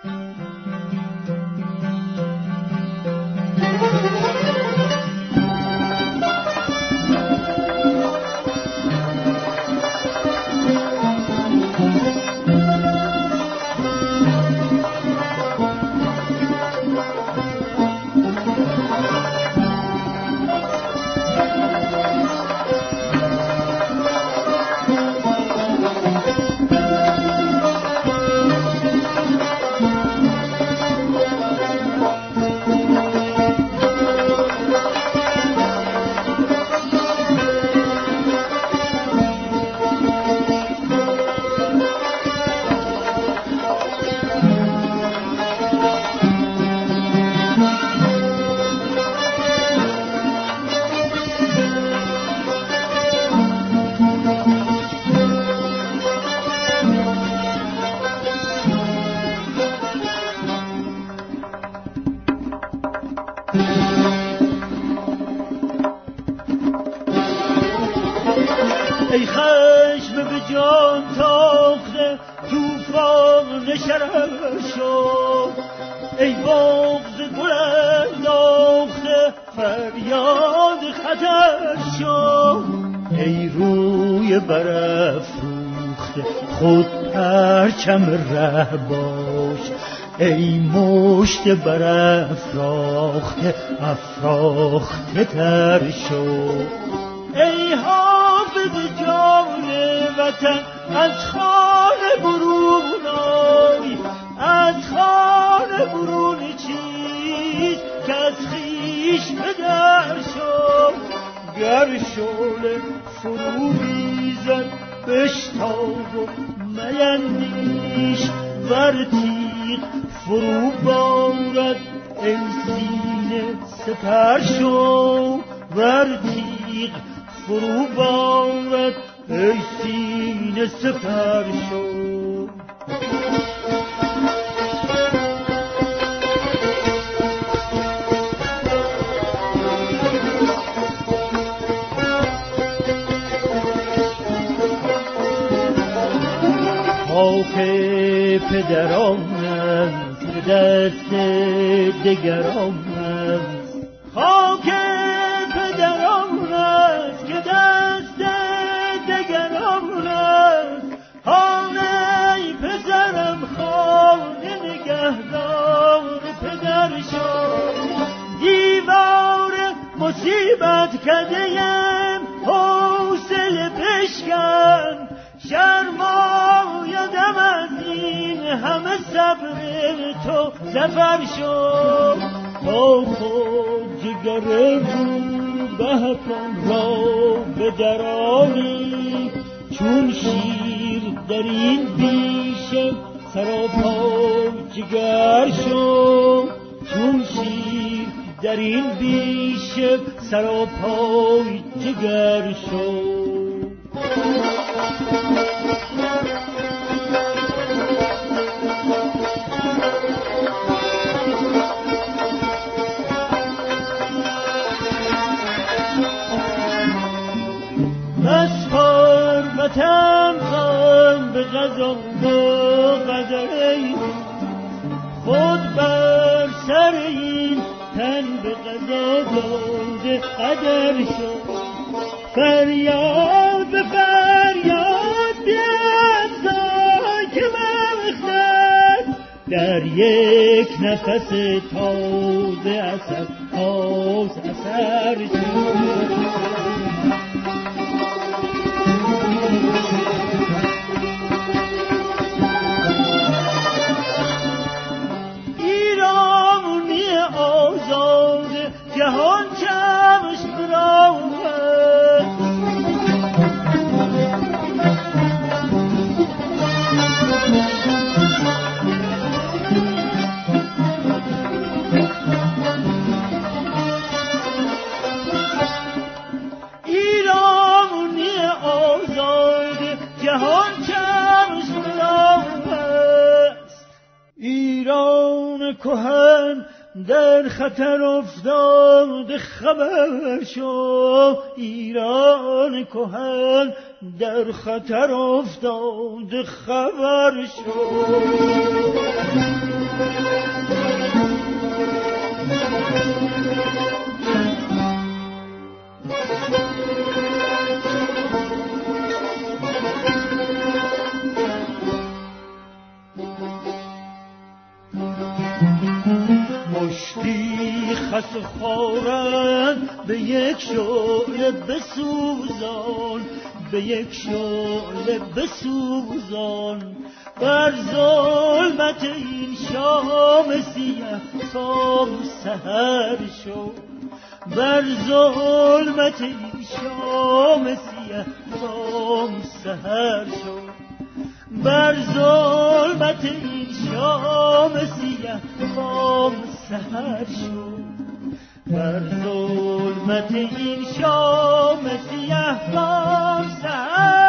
ای خشم به جان تاخته توفان شرشو، ای بغض گل انداخته فریاد خطر شو، ای روی برافروخته خود پرچم ره باش، ای مشت برافراخته افراخته تر شو، ای حافظ جان وطن از خانه برون آی، از خانه برون چیز که از خویش بدر شو، گر شعله فرو ریزد بشتاب و میندیش، ور تیغ فرو بارد ای سینه سپر شو، ور تیغ فرو بارد ای سینه سپر شو. خاک پدرانم که دست دگرانم، خاک پدران است که دست دگران است، خانه پسرم خانه نگهدار پدر شد، دیوار مصیبت کدیم حوصله بشکن، شرمایدم از این همه صبر تو ظفر شد، تا خود جگر روبهکان را به درانی، چون شیر در این بیشه سراپای جگر شد، چون شیر در این بیشه سراپای جگر شد. بس حرمتم خواهم به قضا و قدر، خود بر سر این تن به قضا داده قدر شد، فریاد به فریاد بیفزای که مغزد در یک نفس تازه اثر باز اثر شد. جهان چمش برآمد، ایرانی آزاد جهان چمش برآمد، ایران کهن در خطر افتاد خبر شو، ایران کهن در خطر افتاد خبر شو. مشتی خس و خارن به یک شعله بسوزان، به یک شعله بسوزان. بر ظلمت این شام سیه تا سحر شو، بر ظلمت این شام سیه تا سحر شو، بر ظلمت این شام سیه تا سحر شو، بر ظلمت این شام سیه تا سحر